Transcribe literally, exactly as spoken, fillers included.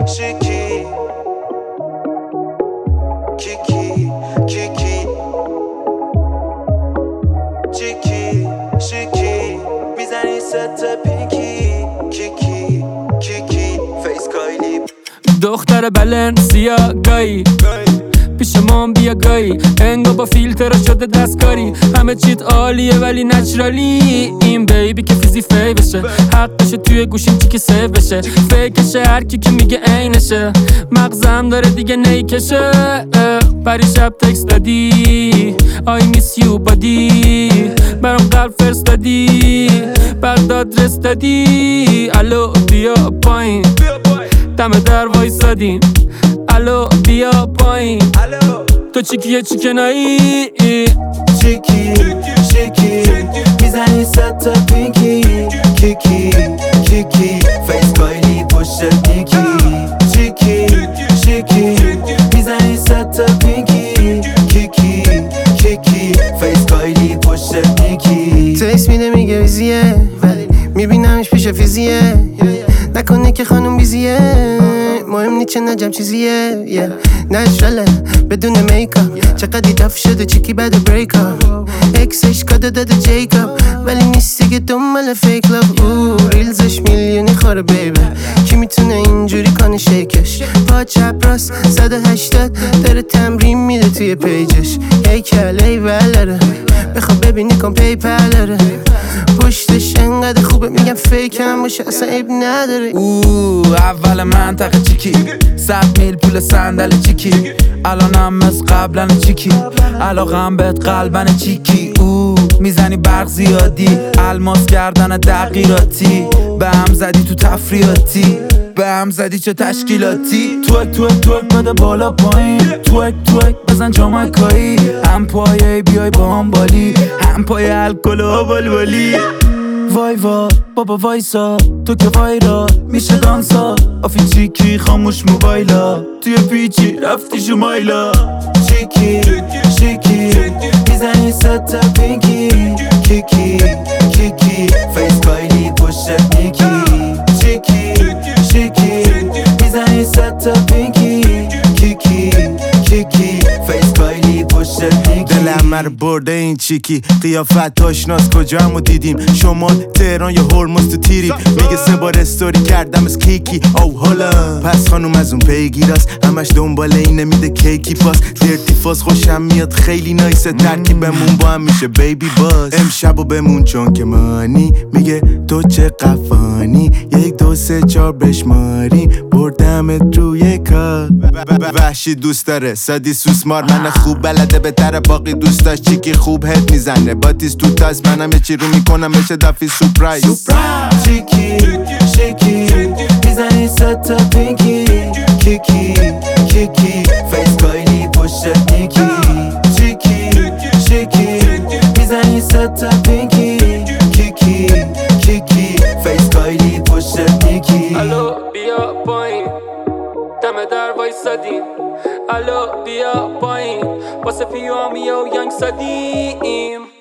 شیکی کیکی کیکی چیکی شیکی میزنی ست پینکی کیکی کیکی فیس کایلی دختر بلنسیا گایی پیش من بیا گایی انگا با فیلتر شده دستکاری همه چیت عالیه ولی نچرالی این بیبی که فیزی فی بشه حقشه توی گوشیم چی که سیو بشه فیکشه هر کی که میگه عینشه مغزم داره دیگه نیکشه بری شب تکست دادی I miss you body برام قلب فرستادی بعد آدرس دادی الو بیا پایین دم در وایسادیم الو بیا پایین تو چیکیه چیکنایی چیکی شیکی میزنی ست پینکی کیکی کیکی فیس کایلی پشت نیکی چیکی شیکی میزنی ست پینکی کیکی کیکی فیس کایلی پشت نیکی تکس میده میگه ویزیه ولی میبینمش پیش فیزیه نکنه که خانم بیزیه مهم نیچه نجم چیزیه yeah. نشرله بدون میکاپ چقدی دف شده چیکی بعد بریکاپ اکسش کاده داده جیکاپ ولی نیستی که دنبال فیک لاف او ریلزش میلیونی خوره بیبه کی میتونه اینجوری کنه شیکش پا چپ راست صد و هشتاد داره تمرین میده توی پیجش ای کله ولره بخواب ببینی کن پیپلره پشتش انقدر خوبه میگم فیک هم باشه اصلا عیب نداره او اول منطقه چیکی صد میل پول صندل چیکی الانم از قبلا چیکی علاقم بهت قلبن چیکی او میزنی برق زیادی الماس کردن دقیراتی به هم زدی تو تفریاتی به هم زدی چه تشکیلاتی توک توک توک بده بالا پایین توک توک بزن جامایکایی هم پایه بیای با هم بالی هم پایه الکل و بلبلی وای وای بابا وایسا تو که وایرا میشه دانسا آفی چیکی خاموش موبایلا توی پیچی رفتی شمایلا چیکی شیکی میزنی ست پینکی کیکی کیکی فیس کایلی پشت نیکی چیکی شیکی میزنی ست پینکی کیکی کیکی فیس کایلی پشت نیکی دلم مر برده این چیکی قیافت آشناس کجا همو دیدیم شمال تهران یا هرمز تو تیریم میگه سه بار استوری کردم از کیکی او حالا پس خانوم از اون پیگیراست همش دنبال اینه میده کیکی پاس درتی فاس خوشم میاد خیلی نایسه ترکیبمون با هم میشه بیبی باز امشب و بمون چون که مانی میگه تو چه قفانی یک دو سه چار بشماری بردمت روی کار وحشی دوست داره سادی سوسمار من خوب بلده بهتره باقی دوست داشت چیکی خوب هد میزنه باتیس تو تاس منم یه چی رو میکنم بشه دفی سپرایز چیکی شیکی میزنی ست پینکی کیکی کیکی فیس کایلی پشت نیکی چیکی شیکی میزنی ست پینکی کیکی کیکی فیس کایلی پشت نیکی الو بیا پایین دم در وایسادیم الو بیا پایین واسه پیامی و ینگ سادیم